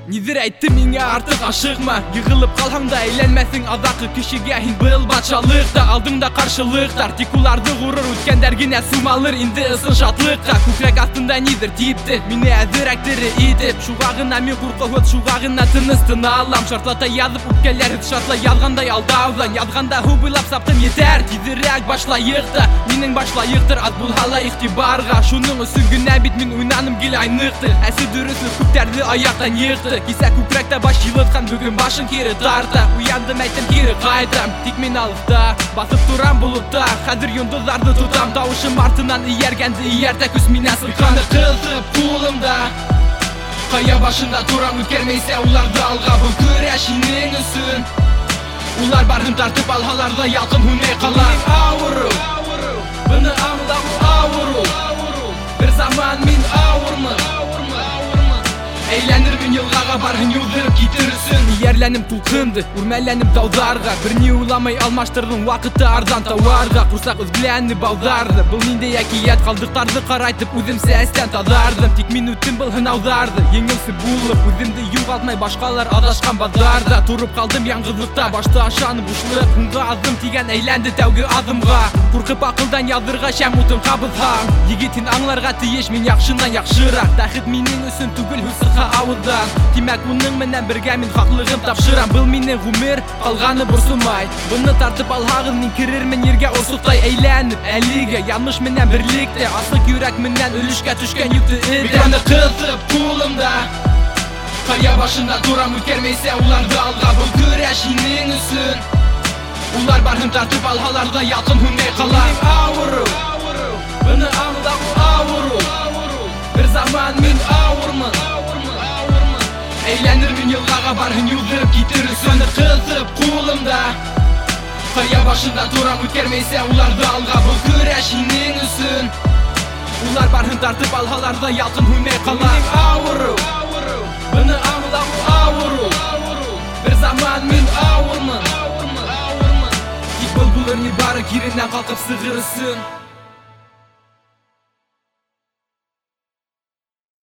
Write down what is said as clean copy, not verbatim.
Нидер әйтті меңе артық ашықма, Йығылып қалғанда әйленмәсің адақы кішіге Хин бұл батшалықта, алдыңда қаршылықтар Тек уларды ғұрыр өткендергіне сумалыр Инді ысын шатлыққа, көкірек астында нидер типті Мені әзір әктірі етіп Шуғағына мен құрқы өт, шуғағына тыныстын алам Шартлата язып өпкелерді шартла язғандай алдаудан Язғанда хубылап саптым етер, тезірек башлайықта Менің башлайықтыр, аз бұл хала иқтибарға Шуның үсін күнә бит мен ойнаным кел айнықты Әсі дүрісі көктерді аяқтан еқті Киса көкіректі баш жылытқан бүгін башын кері тарта Уяндым әйттім кері қайтам, тек мен алықта Басып тұрам бұлытта, қазір йондызарды тұтам Тауышым артынан иергенді иерді күс мен әсілқаны қызып қолымда Қая башында тұрам өткермейсе оларды алға Бұл күрешінің үсін Улар барын тартып алғаларда ялқын хүней қалар Ауыру, бұны аңла бұл ауыру Бір заман мен ауырмын Әйләнір мен елғаға барғын елдіріп кетірісін Ерләнім тұлқынды, үрмәләнім таударға Бірне уламай алмаштырдың уақытты арзан тауарға Құрсақ үзгіләні баударды Бұл менде әкият қалдықтарды қарайтып Өзімсі әстен тазардым Тек мен өттім бұл хынаударды Еңілсі болып, өзімді юғалтмай башқалар адашқан базарда Тұрып қалдым яңғызлықта, башты ашаны бұшлық Құнға азым теген әйләнді тәугі азымға Құрқып ақылдан ядырға шәм ұтын қабызған Егетін аңларға тиеш мен яқшынан яқшырақ Тәхіт менің үсін түгіл хүсіға ауыздан Тимәк мұның менен бірге мен хақлығым тапшырам Бұл менің ғұмыр, қалғаны бұрсымай Бұны тартып алғағын мен кірермен ерге ұрсықтай әйләніп Әліге янмыш менен бірлікте Асық юрек менен үлішке түшкен юкті үді Микроны қызып қолымда Қая башында тұрам өткермейсе оларды алға Бұл күрешінің үсін Улар барғын тартып алғаларда ялқын хүней қалар Ауыру, бұны аңла бұл ауыру Бір заман мен ауырмын Әйләнір мен елғаға барғын елдіріп кетіріс Өні қызып қолымда Қая башында тұрам өткермейсе оларды алға Бұл күрешінің үсін Улар барғын тартып алғаларда ялқын хүней қалар Ауыру, бұны аңла бұл ауыру Бір заман мен ауырмын Тек бұл өрне бары керінен қалқып сығырысын